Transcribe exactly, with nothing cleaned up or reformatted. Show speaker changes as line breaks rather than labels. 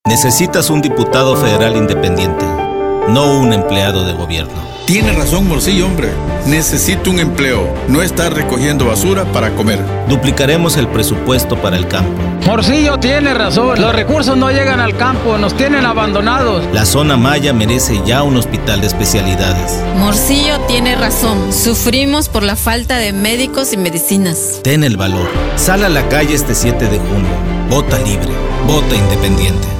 Necesitas un diputado federal independiente, no un empleado de gobierno.
Tiene razón, Morcillo, hombre. Necesito un empleo, no estar recogiendo basura para comer.
Duplicaremos el presupuesto para el campo.
Morcillo tiene razón. Los recursos no llegan al campo, nos tienen abandonados.
La zona maya merece ya un hospital de especialidades.
Morcillo tiene razón. Sufrimos por la falta de médicos y medicinas.
Ten el valor. Sal a la calle este siete de junio. Vota libre. Vota independiente.